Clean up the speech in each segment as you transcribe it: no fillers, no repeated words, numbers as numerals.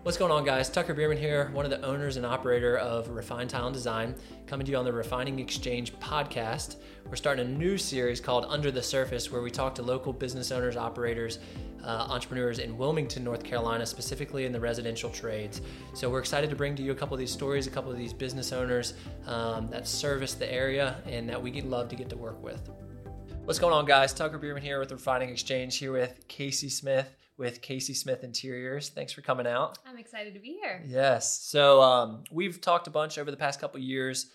What's going on, guys? Tucker Bierman here, one of the owners and operator of Refine Tile and Design, coming to you on the Refining Exchange podcast. We're starting a new series called Under the Surface, where we talk to local business owners, operators, entrepreneurs in Wilmington, North Carolina, specifically in the residential trades. So we're excited to bring to you a couple of these stories, a couple of these business owners that service the area and that we love to get to work with. What's going on, guys? Tucker Bierman here with Refining Exchange, here with Casey Smith with Casey Smith Interiors. Thanks for coming out. I'm excited to be here. Yes. So we've talked a bunch over the past couple of years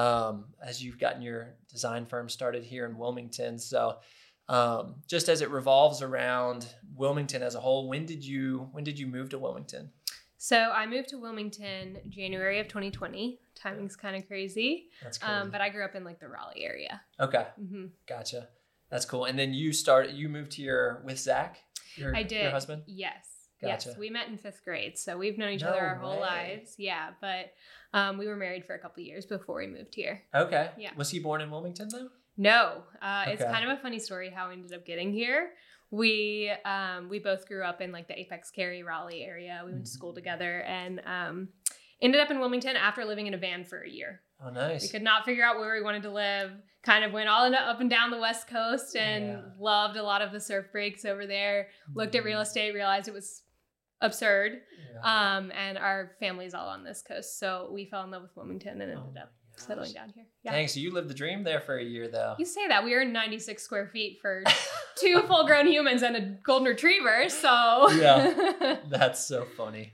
as you've gotten your design firm started here in Wilmington. So just as it revolves around Wilmington as a whole, when did you move to Wilmington? So I moved to Wilmington January of 2020. Timing's kind of crazy. That's crazy. But I grew up in like the Raleigh area. Okay. Mm-hmm. Gotcha. That's cool. And then you moved here with Zach? I did. Your husband? Yes. Gotcha. Yes. We met in 5th grade. So we've known each other our whole lives. Yeah. But we were married for a couple of years before we moved here. Okay. Yeah. Was he born in Wilmington though? No. It's Okay. kind of a funny story how we ended up getting here. We both grew up in like the Apex Cary, Raleigh area. We went to school together and ended up in Wilmington after living in a van for a year. Oh, nice. We could not figure out where we wanted to live. Kind of went all up and down the West Coast and loved a lot of the surf breaks over there. Looked at real estate, realized it was absurd. Yeah. And our family's all on this coast. So we fell in love with Wilmington and ended up settling down here. Yeah. Dang, so you lived the dream there for a year though. You say that. We were 96 square feet for 2 full-grown humans and a golden retriever. So Yeah. That's so funny.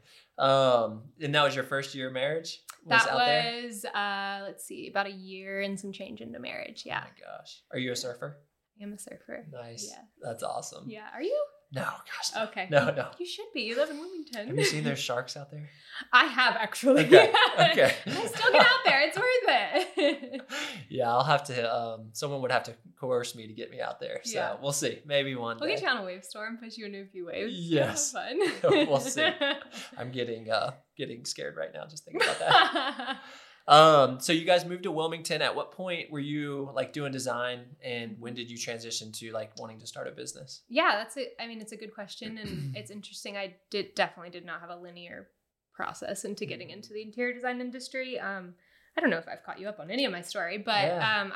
And that was your first year of marriage? that out there? was, let's see, about a year and some change into marriage. Yeah. Oh my gosh. Are you a surfer? I am a surfer. Nice. Yeah. That's awesome. Yeah. Are you? No, gosh. No. Okay. No. You should be. You live in Wilmington. Have you seen there's sharks out there? I have actually. Okay. Okay. I still get out there. It's worth it. Yeah, I'll have to, someone would have to coerce me to get me out there. So Yeah. we'll see. Maybe one We'll day. get you on a wave storm, push you into a few waves. Yes. Have fun. We'll see. I'm getting scared right now just thinking about that. So you guys moved to Wilmington. At what point were you like doing design, and when did you transition to like wanting to start a business? Yeah, that's it. I mean, it's a good question, and it's interesting. I definitely did not have a linear process into getting into the interior design industry. I don't know if I've caught you up on any of my story, but Yeah.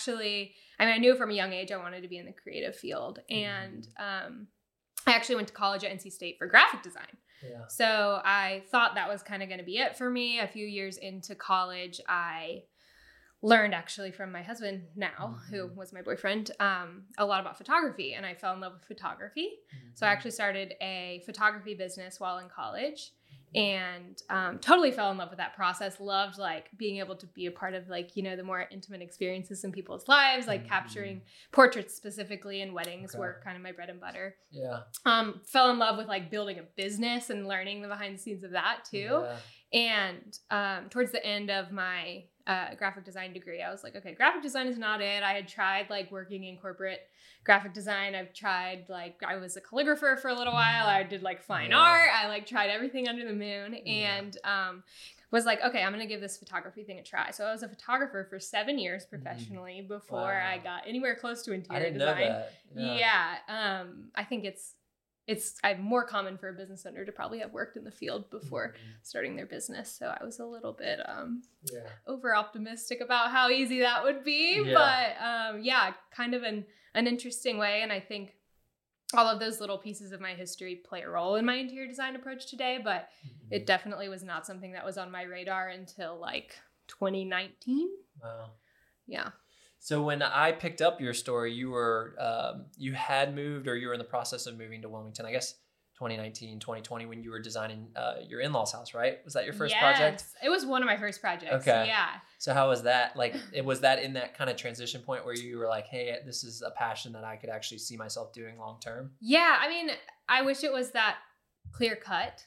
I knew from a young age I wanted to be in the creative field, and I actually went to college at NC State for graphic design. Yeah. So I thought that was kind of going to be it for me. A few years into college, I learned actually from my husband now, who was my boyfriend, a lot about photography, and I fell in love with photography. So I actually started a photography business while in college and totally fell in love with that process. Loved like being able to be a part of like, the more intimate experiences in people's lives, like capturing portraits specifically, and weddings were kind of my bread and butter. Yeah. Fell in love with like building a business and learning the behind the scenes of that too. Yeah. And towards the end of my graphic design degree, I was like, okay, graphic design is not it. I had tried like working in corporate graphic design. I've tried like, I was a calligrapher for a little while. I did like fine art. I like tried everything under the moon and was like, okay, I'm going to give this photography thing a try. So I was a photographer for 7 years professionally before I got anywhere close to I interior didn't design. know that. Yeah. I think it's more common for a business owner to probably have worked in the field before starting their business. So I was a little bit over optimistic about how easy that would be. Yeah. But kind of an interesting way. And I think all of those little pieces of my history play a role in my interior design approach today. But it definitely was not something that was on my radar until like 2019. Wow. Yeah. So when I picked up your story, you were you had moved, or you were in the process of moving to Wilmington, I guess 2019, 2020, when you were designing your in-laws house, right? Was that your first project? It was one of my first projects. Okay. Yeah. So how was that? Like, was that in that kind of transition point where you were like, hey, this is a passion that I could actually see myself doing long term? Yeah. I mean, I wish it was that clear cut.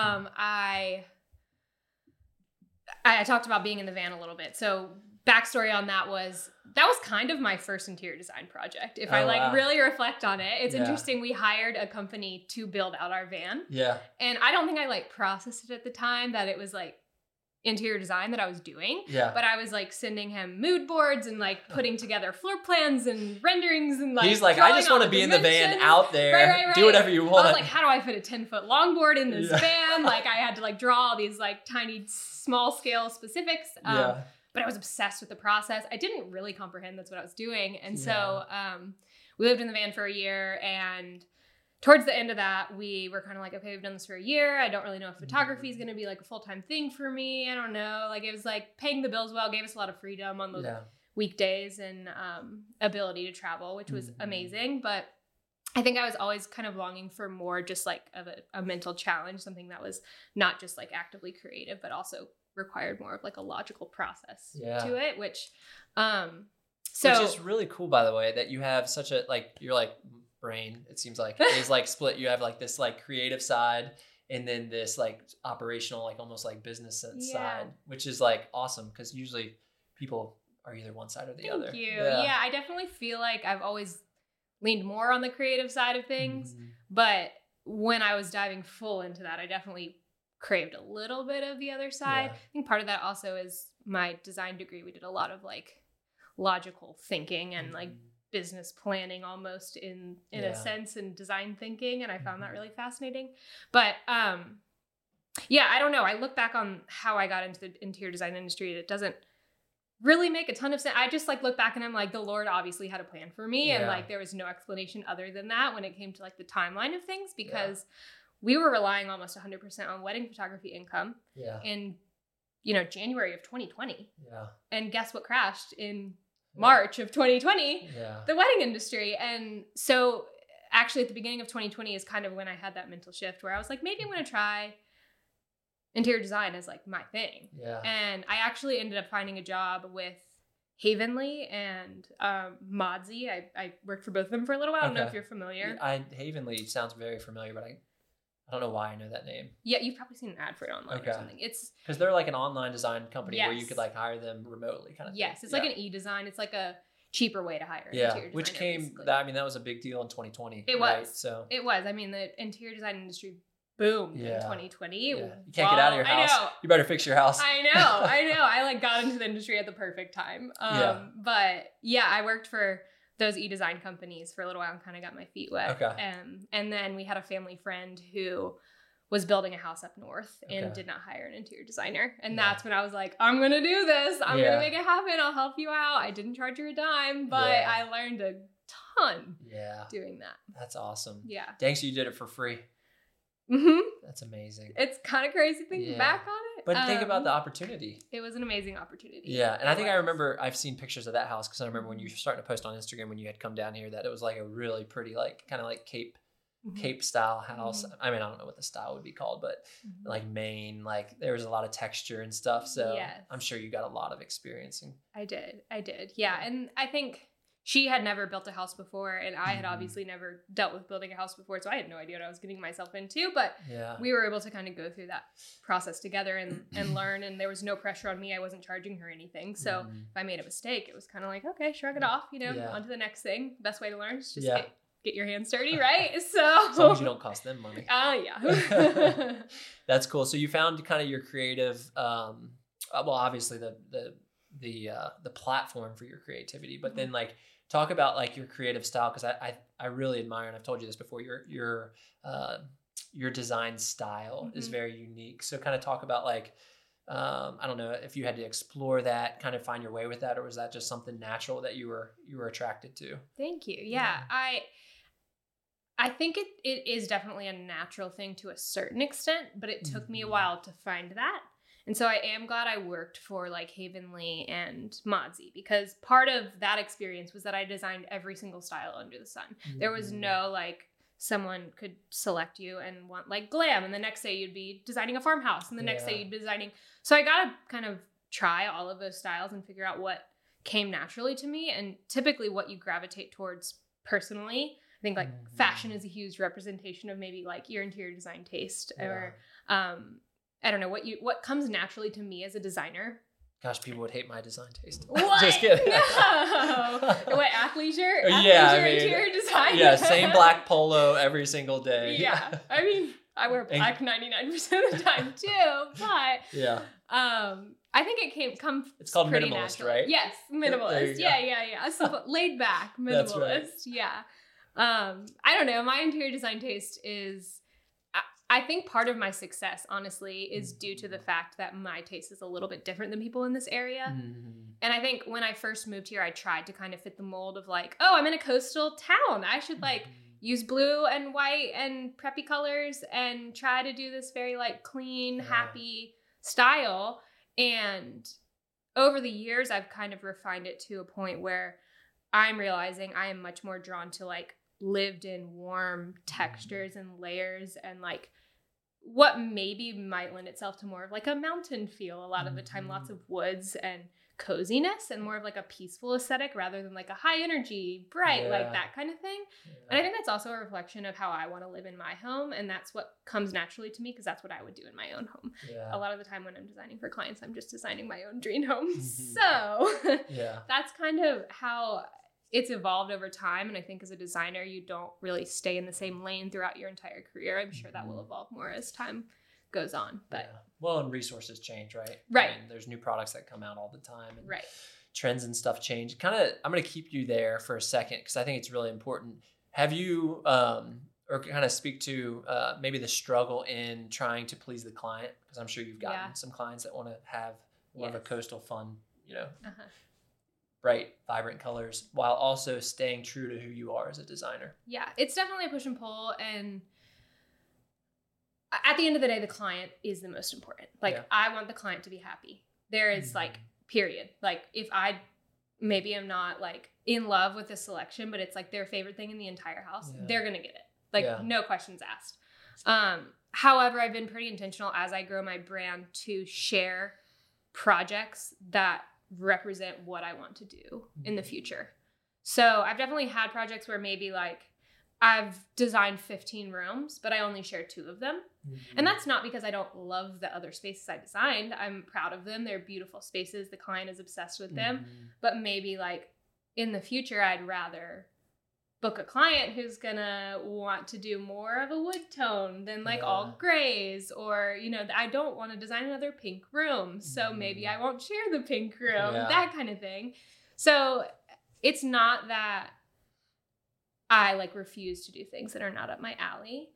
I talked about being in the van a little bit. So backstory on that was kind of my first interior design project. If I really reflect on it, it's interesting. We hired a company to build out our van. Yeah. And I don't think I like processed it at the time that it was like interior design that I was doing. Yeah. But I was like sending him mood boards and like putting together floor plans and renderings and like he's like, I just want to be in the van out there, right. do whatever you want. I was like, how do I fit a 10-foot longboard in this van? Like I had to like draw all these like tiny small scale specifics. But I was obsessed with the process. I didn't really comprehend that's what I was doing. And so we lived in the van for a year, and towards the end of that, we were kind of like, okay, we've done this for a year. I don't really know if photography is going to be like a full-time thing for me. I don't know. Like it was like paying the bills well, gave us a lot of freedom on the weekdays and ability to travel, which was amazing. But I think I was always kind of longing for more just like of a mental challenge, something that was not just like actively creative, but also required more of like a logical process to it, which is really cool, by the way, that you have such a like your like brain, it seems like, is like split. You have like this like creative side and then this like operational, like almost like business side, which is like awesome because usually people are either one side or the other. Thank you. Yeah, I definitely feel like I've always leaned more on the creative side of things, but when I was diving full into that, I definitely craved a little bit of the other side. I think part of that also is my design degree. We did a lot of like logical thinking and like business planning almost in a sense, and design thinking, and I found that really fascinating. But I don't know. I look back on how I got into the interior design industry, and it doesn't really make a ton of sense. I just like look back and I'm like, the Lord obviously had a plan for me, and like there was no explanation other than that when it came to like the timeline of things, because we were relying almost 100% on wedding photography income in, January of 2020. Yeah. And guess what crashed in March of 2020? The wedding industry. And so actually at the beginning of 2020 is kind of when I had that mental shift where I was like, maybe I'm going to try interior design as like my thing. Yeah. And I actually ended up finding a job with Havenly and Modsy. I worked for both of them for a little while. I don't know if you're familiar. Havenly sounds very familiar, but I don't know why I know that name. Yeah, you've probably seen an ad for it online or something. It's because they're like an online design company where you could like hire them remotely, kind of. Yes, it's like an e-design. It's like a cheaper way to hire an interior designer. Which came. That was a big deal in 2020. It was. Right? So it was. I mean, the interior design industry boomed in 2020. Yeah. You can't get out of your house. I know. You better fix your house. I know. I like got into the industry at the perfect time. But I worked for those e-design companies for a little while and kind of got my feet wet. Okay. And then we had a family friend who was building a house up north and did not hire an interior designer. And that's when I was like, I'm going to do this. I'm going to make it happen. I'll help you out. I didn't charge her a dime, but I learned a ton doing that. That's awesome. Yeah. Dang, so you did it for free. Mm-hmm. That's amazing. It's kind of crazy thinking back on it. But think about the opportunity. It was an amazing opportunity. Yeah. And I think I remember, I've seen pictures of that house because I remember when you were starting to post on Instagram when you had come down here that it was like a really pretty, like kind of like Cape style house. I mean, I don't know what the style would be called, but like Maine, like there was a lot of texture and stuff. So I'm sure you got a lot of experience. I did. Yeah. And I think she had never built a house before, and I had obviously never dealt with building a house before, so I had no idea what I was getting myself into, but we were able to kind of go through that process together and learn, and there was no pressure on me. I wasn't charging her anything, so if I made a mistake, it was kind of like, okay, shrug it off, on to the next thing. Best way to learn is just get your hands dirty, right? So as long as you don't cost them money. Yeah. That's cool. So you found kind of your creative, well, obviously the platform for your creativity, but then like, talk about like your creative style, because I really admire, and I've told you this before, your design style is very unique. So kind of talk about like, I don't know if you had to explore that, kind of find your way with that, or was that just something natural that you were attracted to? Thank you. Yeah. I think it is definitely a natural thing to a certain extent, but it took me a while to find that. And so I am glad I worked for like Havenly and Modsy, because part of that experience was that I designed every single style under the sun. There was no like someone could select you and want like glam, and the next day you'd be designing a farmhouse, and the next day you'd be designing. So I got to kind of try all of those styles and figure out what came naturally to me, and typically what you gravitate towards personally. I think like fashion is a huge representation of maybe like your interior design taste, or I don't know what comes naturally to me as a designer. Gosh, people would hate my design taste. What? Just kidding. No. What, athleisure? Interior design? Yeah, same black polo every single day. Yeah. I mean, I wear black 99% of the time too, but yeah. I think it comes It's called pretty minimalist, natural. right? Yes, minimalist. Yeah. So laid back minimalist. That's right. Yeah. I don't know. My interior design taste is, I think part of my success, honestly, is due to the fact that my taste is a little bit different than people in this area. And I think when I first moved here, I tried to kind of fit the mold of like, oh, I'm in a coastal town. I should like use blue and white and preppy colors and try to do this very like clean, happy style. And over the years, I've kind of refined it to a point where I'm realizing I am much more drawn to like lived in warm textures and layers and like what maybe might lend itself to more of like a mountain feel a lot of the time, lots of woods and coziness and more of like a peaceful aesthetic rather than like a high energy, bright, like that kind of thing. And I think that's also a reflection of how I want to live in my home. And that's what comes naturally to me because that's what I would do in my own home. A lot of the time when I'm designing for clients, I'm just designing my own dream home. So that's kind of how it's evolved over time. And I think as a designer, you don't really stay in the same lane throughout your entire career. I'm sure that will evolve more as time goes on. But well, and resources change, right? Right. I mean, there's new products that come out all the time. And right. Trends and stuff change. I'm going to keep you there for a second because I think it's really important. Have you, or kind of speak to maybe the struggle in trying to please the client? Because I'm sure you've gotten some clients that want to have more of a coastal fun, bright, vibrant colors while also staying true to who you are as a designer. Yeah, it's definitely a push and pull. And at the end of the day, the client is the most important. Like, I want the client to be happy. There is like, period. Like, if I maybe am not like in love with the selection, but it's like their favorite thing in the entire house, they're going to get it. Like, no questions asked. However, I've been pretty intentional as I grow my brand to share projects that represent what I want to do in the future. So I've definitely had projects where maybe like I've designed 15 rooms, but I only share 2 of them. And that's not because I don't love the other spaces I designed. I'm proud of them. They're beautiful spaces. The client is obsessed with them. But maybe like in the future, I'd rather book a client who's gonna want to do more of a wood tone than like all grays, or I don't want to design another pink room, so maybe I won't share the pink room, that kind of thing. So it's not that I like refuse to do things that are not up my alley,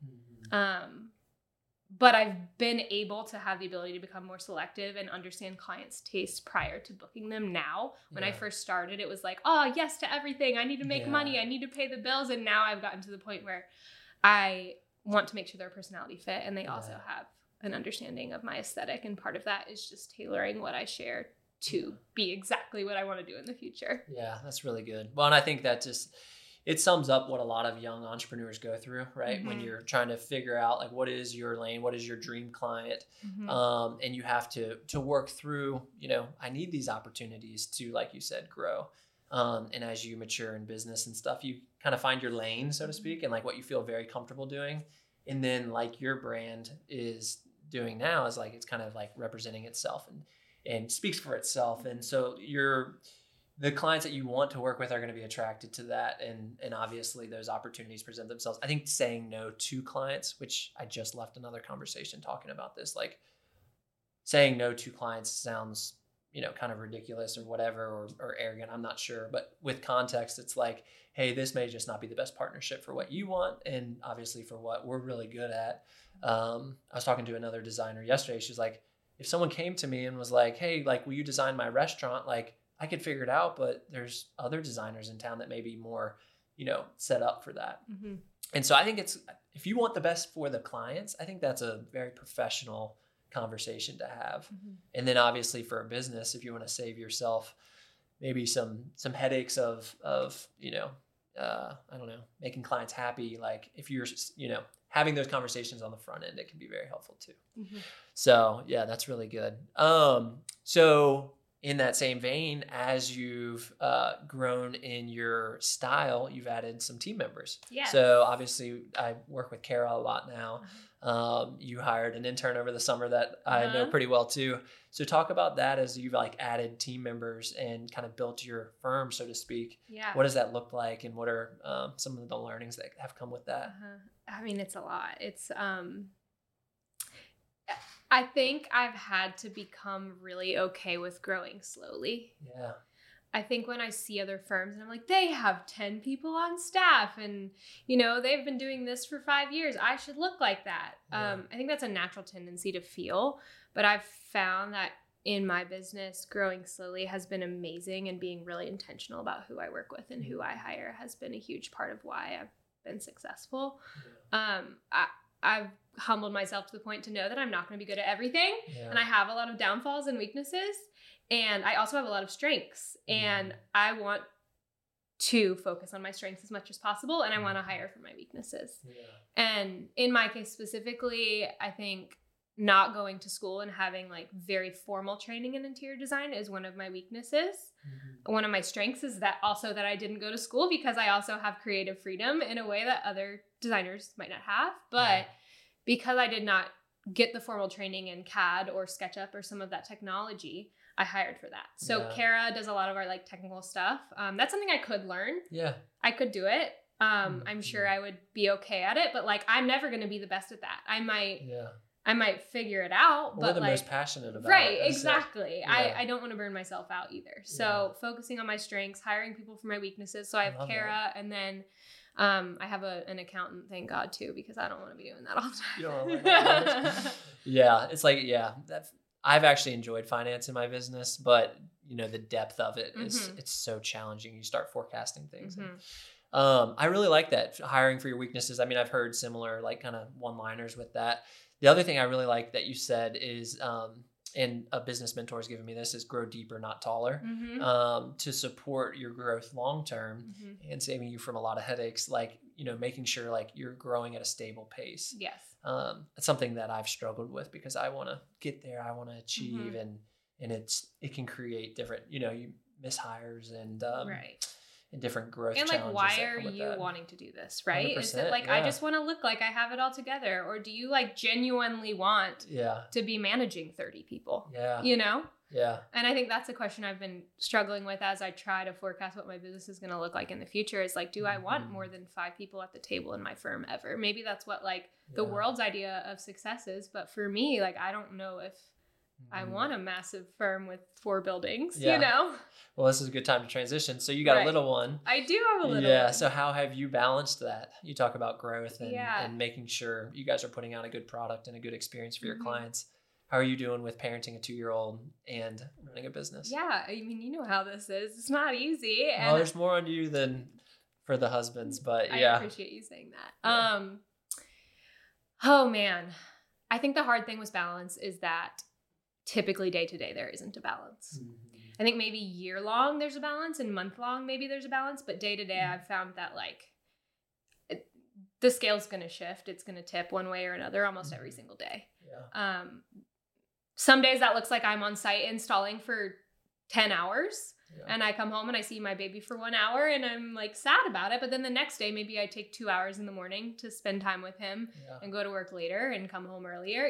but I've been able to have the ability to become more selective and understand clients' tastes prior to booking them now. When I first started, it was like, oh, yes to everything. I need to make money. I need to pay the bills. And now I've gotten to the point where I want to make sure their personality fit. And they also have an understanding of my aesthetic. And part of that is just tailoring what I share to be exactly what I want to do in the future. Yeah, that's really good. Well, and I think that it sums up what a lot of young entrepreneurs go through, right? When you're trying to figure out like, what is your lane? What is your dream client? And you have to work through, I need these opportunities to, like you said, grow. And as you mature in business and stuff, you kind of find your lane, so to speak, and like what you feel very comfortable doing. And then like your brand is doing now is like, it's kind of like representing itself and speaks for itself. And so the clients that you want to work with are going to be attracted to that. And obviously those opportunities present themselves. I think saying no to clients, which I just left another conversation talking about this, like saying no to clients sounds, kind of ridiculous or whatever, or arrogant. I'm not sure. But with context, it's like, hey, this may just not be the best partnership for what you want. And obviously for what we're really good at. I was talking to another designer yesterday. She's like, if someone came to me and was like, hey, like, will you design my restaurant? Like, I could figure it out, but there's other designers in town that may be more, set up for that. And so I think if you want the best for the clients, I think that's a very professional conversation to have. And then obviously for a business, if you want to save yourself maybe some headaches of I don't know, making clients happy, like if you're, having those conversations on the front end, it can be very helpful too. So yeah, that's really good. So in that same vein, as you've grown in your style, you've added some team members. Yes. So obviously I work with Kara a lot now. You hired an intern over the summer that I know pretty well too. So talk about that as you've like added team members and kind of built your firm, so to speak. Yeah. What does that look like? And what are some of the learnings that have come with that? I mean, it's a lot. It's, I think I've had to become really okay with growing slowly. Yeah. I think when I see other firms and I'm like, they have 10 people on staff and, they've been doing this for 5 years. I should look like that. Yeah. I think that's a natural tendency to feel, but I've found that in my business, growing slowly has been amazing, and being really intentional about who I work with and who I hire has been a huge part of why I've been successful. Yeah. I've humbled myself to the point to know that I'm not going to be good at everything. Yeah. And I have a lot of downfalls and weaknesses. And I also have a lot of strengths. And I want to focus on my strengths as much as possible. And I want to hire for my weaknesses. Yeah. And in my case specifically, I think not going to school and having like very formal training in interior design is one of my weaknesses. One of my strengths is that I didn't go to school, because I also have creative freedom in a way that other designers might not have. But because I did not get the formal training in CAD or SketchUp or some of that technology, I hired for that. So Kara does a lot of our like technical stuff. That's something I could learn. Yeah. I could do it. I'm sure I would be okay at it, but like, I'm never going to be the best at that. I might figure it out, but we're the like, most passionate about right, it. exactly. I don't want to burn myself out either. So focusing on my strengths, hiring people for my weaknesses. So I have Kara, and then I have an accountant, thank God, too, because I don't want to be doing that all the time. You don't want yeah, it's like, I've actually enjoyed finance in my business, but the depth of it is it's so challenging. You start forecasting things. And, I really like that, hiring for your weaknesses. I mean, I've heard similar like kind of one-liners with that. The other thing I really like that you said is, and a business mentor has given me this, is grow deeper, not taller, to support your growth long-term and saving you from a lot of headaches, like, making sure like you're growing at a stable pace. Yes. It's something that I've struggled with because I want to get there. I want to achieve and it can create different, you miss hires and, and different growth and challenges. And like, why are you wanting to do this, right? Is it like, I just want to look like I have it all together? Or do you like genuinely want to be managing 30 people? Yeah. Yeah. And I think that's a question I've been struggling with as I try to forecast what my business is going to look like in the future, is like, do I want more than 5 people at the table in my firm ever? Maybe that's what like the world's idea of success is. But for me, like, I don't know if I want a massive firm with 4 buildings, Well, this is a good time to transition. So you got a little one. I do have a little one. Yeah. So how have you balanced that? You talk about growth and making sure you guys are putting out a good product and a good experience for your clients. How are you doing with parenting a 2-year-old and running a business? Yeah. I mean, you know how this is. It's not easy. Well, there's more on you than for the husbands, but I appreciate you saying that. Yeah. Oh man. I think the hard thing with balance is that typically day to day there isn't a balance. I think maybe year long there's a balance, and month long maybe there's a balance, but day to day I've found that like the scale's going to shift. It's going to tip one way or another almost every single day. Yeah. Some days that looks like I'm on site installing for 10 hours and I come home and I see my baby for 1 hour and I'm like sad about it. But then the next day, maybe I take 2 hours in the morning to spend time with him and go to work later and come home earlier,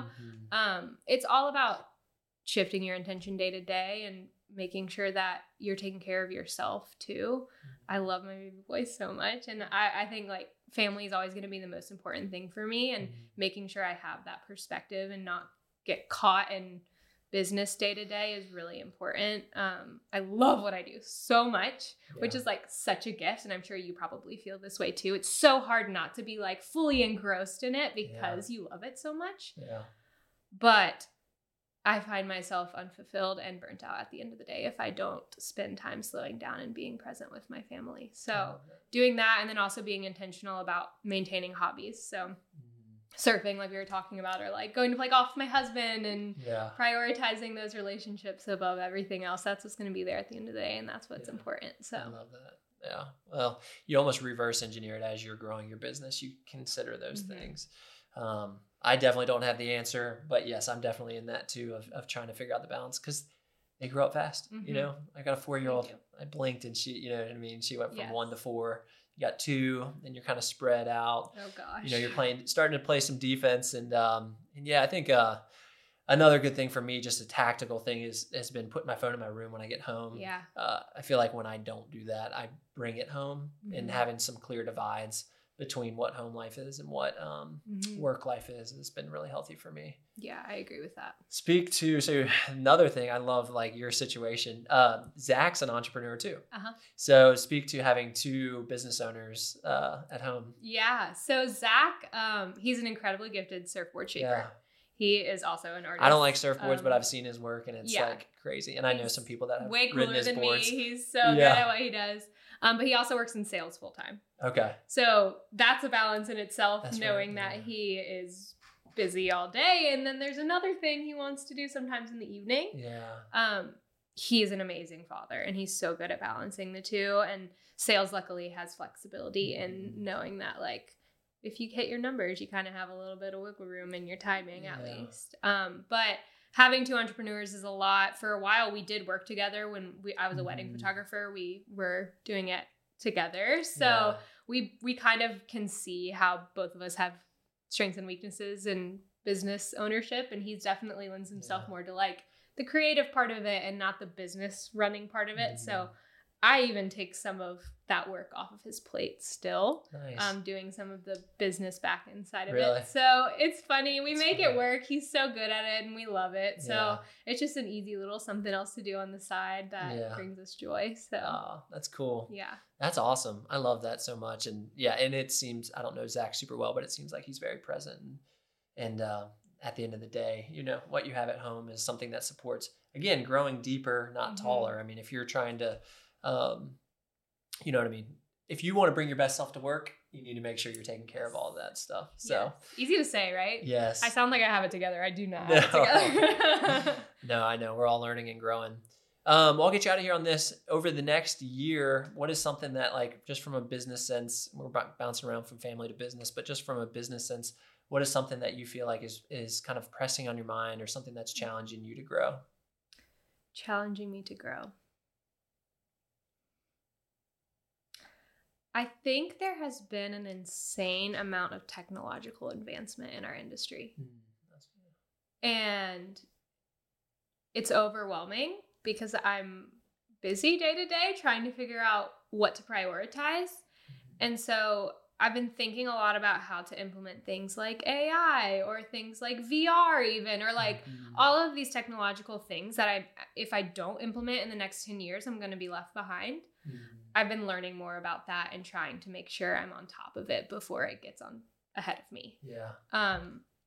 It's all about shifting your intention day to day and making sure that you're taking care of yourself too. I love my baby boy so much. And I think like family is always going to be the most important thing for me, and making sure I have that perspective and not get caught in business day to day is really important. I love what I do so much, which is like such a gift. And I'm sure you probably feel this way too. It's so hard not to be like fully engrossed in it because you love it so much. Yeah. But I find myself unfulfilled and burnt out at the end of the day if I don't spend time slowing down and being present with my family. So doing that, and then also being intentional about maintaining hobbies. So surfing, like we were talking about, or like going to play golf with my husband, and prioritizing those relationships above everything else. That's what's going to be there at the end of the day, and that's what's important. So I love that. Yeah. Well, you almost reverse engineer it as you're growing your business. You consider those things. I definitely don't have the answer, but yes, I'm definitely in that too of trying to figure out the balance, because they grow up fast. I got a 4-year-old. I blinked and she, you know what I mean? She went from 1 to 4. You got 2, and you're kind of spread out. Oh gosh. You're starting to play some defense, and yeah, I think another good thing for me, just a tactical thing, has been putting my phone in my room when I get home. Yeah. I feel like when I don't do that, I bring it home, and having some clear divides between what home life is and what work life is has been really healthy for me. Yeah, I agree with that. So another thing, I love like your situation. Zach's an entrepreneur too. Uh-huh. So speak to having two business owners at home. Yeah. So Zach, he's an incredibly gifted surfboard shaper. Yeah. He is also an artist. I don't like surfboards, but I've seen his work and it's yeah. like crazy. And I know some people that have way ridden cooler his than boards. me. He's so good at what he does. But he also works in sales full time. Okay. So that's a balance in itself, That's knowing right, that he is busy all day. And then there's another thing he wants to do sometimes in the evening. Yeah. He's an amazing father and he's so good at balancing the two. And sales luckily has flexibility in knowing that like, if you hit your numbers, you kind of have a little bit of wiggle room in your timing at least. But having two entrepreneurs is a lot. For a while, we did work together when I was a wedding photographer. We were doing it together. So we kind of can see how both of us have strengths and weaknesses in business ownership. And he's definitely lends himself more to like the creative part of it and not the business running part of it. So I even take some of that work off of his plate still. Nice. Doing some of the business back inside of Really? it. So it's funny. We make it work. He's so good at it and we love it. So it's just an easy little something else to do on the side that brings us joy. So that's cool. Yeah. That's awesome. I love that so much. And and it seems, I don't know Zach super well, but it seems like he's very present. And at the end of the day, you know, what you have at home is something that supports, again, growing deeper, not taller. I mean, if you're trying to, you know what I mean? If you want to bring your best self to work, you need to make sure you're taking care of all of that stuff. So easy to say, right? Yes. I sound like I have it together. I do not have it together. No, I know. We're all learning and growing. Well, I'll get you out of here on this. Over the next year, what is something that like, just from a business sense, we're bouncing around from family to business, but just from a business sense, what is something that you feel like is kind of pressing on your mind or something that's challenging you to grow? Challenging me to grow. I think there has been an insane amount of technological advancement in our industry. And it's overwhelming because I'm busy day to day trying to figure out what to prioritize. And so I've been thinking a lot about how to implement things like AI or things like VR even, or like all of these technological things that if I don't implement in the next 10 years, I'm going to be left behind. I've been learning more about that and trying to make sure I'm on top of it before it gets on ahead of me. Yeah.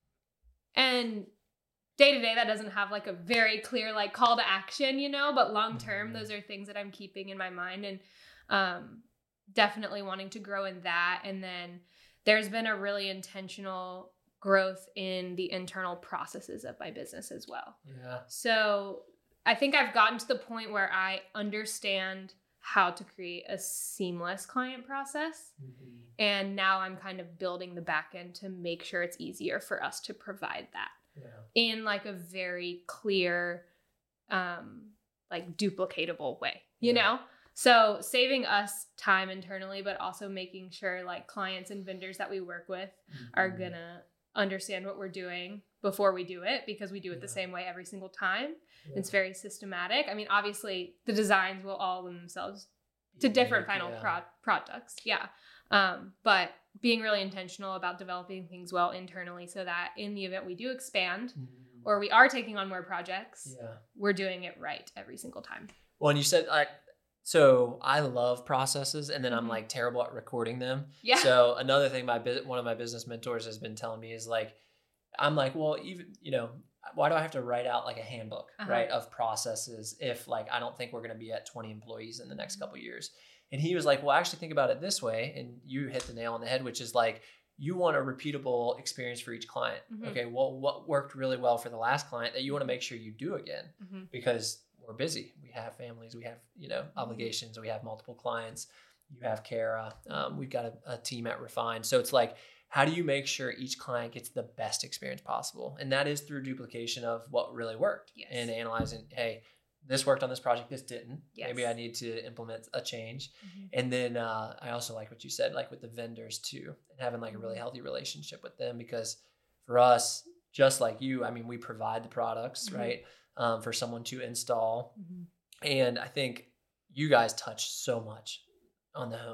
And day to day, that doesn't have like a very clear like call to action, you know, but long term, those are things that I'm keeping in my mind and definitely wanting to grow in that. And then there's been a really intentional growth in the internal processes of my business as well. Yeah. So I think I've gotten to the point where I understand how to create a seamless client process. And now I'm kind of building the back end to make sure it's easier for us to provide that in like a very clear, like duplicatable way, you know? So saving us time internally, but also making sure like clients and vendors that we work with are gonna understand what we're doing before we do it, because we do it the same way every single time. It's very systematic. I mean, obviously the designs will all lend themselves to different final products. But being really intentional about developing things well internally so that in the event we do expand or we are taking on more projects, we're doing it right every single time. Well, and you said like, so I love processes and then I'm like terrible at recording them. Yeah. So another thing one of my business mentors has been telling me is like, I'm like, well, even, you know, why do I have to write out like a handbook, right, of processes if like I don't think we're going to be at 20 employees in the next couple of years? And he was like, well, actually think about it this way. And you hit the nail on the head, which is like, you want a repeatable experience for each client. Okay, well, what worked really well for the last client that you want to make sure you do again because we're busy. We have families, we have, you know, obligations, we have multiple clients, you have Kara, we've got a team at Refine. So it's like, how do you make sure each client gets the best experience possible? And that is through duplication of what really worked and analyzing, hey, this worked on this project, this didn't. Maybe I need to implement a change. And then I also like what you said, like with the vendors too, and having like a really healthy relationship with them, because for us, just like you, I mean, we provide the products, right, for someone to install. And I think you guys touch so much on the home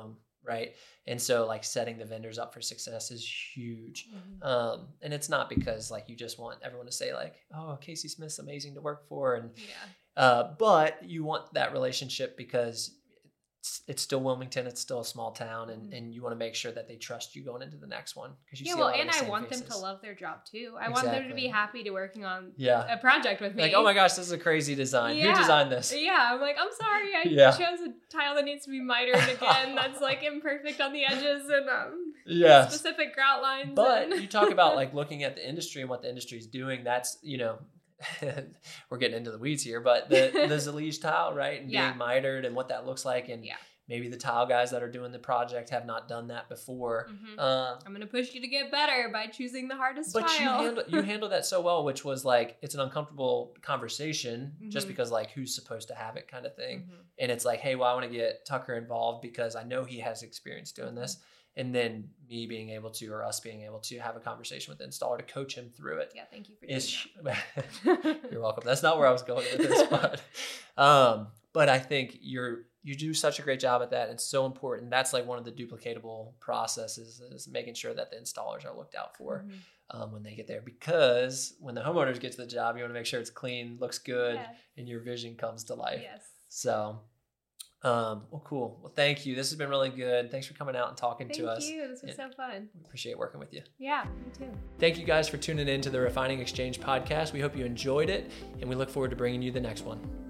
right? And so like setting the vendors up for success is huge. And it's not because like you just want everyone to say like, oh, Casey Smith's amazing to work for. And but you want that relationship because it's still Wilmington, it's still a small town, and you want to make sure that they trust you going into the next one, because you see a lot of the same want faces. them to love their job too. I want them to be happy to working on a project with me. Like, oh my gosh, this is a crazy design. Who designed this? Yeah, I'm like, I'm sorry, I chose a tile that needs to be mitered again. That's like imperfect on the edges and specific grout lines. But you talk about like looking at the industry and what the industry is doing. That's, you know, we're getting into the weeds here, but the Zellige tile, right? And being mitered and what that looks like. And maybe the tile guys that are doing the project have not done that before. I'm going to push you to get better by choosing the hardest but tile. But you handle that so well, which was like, it's an uncomfortable conversation just because like who's supposed to have it kind of thing. And it's like, hey, well, I want to get Tucker involved because I know he has experience doing this. And then me being able to, or us being able to have a conversation with the installer to coach him through it. Yeah, thank you for doing that. You're welcome. That's not where I was going with this, but I think you do such a great job at that. It's so important. That's like one of the duplicatable processes, is making sure that the installers are looked out for when they get there. Because when the homeowners get to the job, you want to make sure it's clean, looks good, and your vision comes to life. Yes. So... well, cool. Well, thank you. This has been really good. Thanks for coming out and talking to us. Thank you. This was so fun. We appreciate working with you. Yeah, me too. Thank you guys for tuning in to the Refining Exchange podcast. We hope you enjoyed it, and we look forward to bringing you the next one.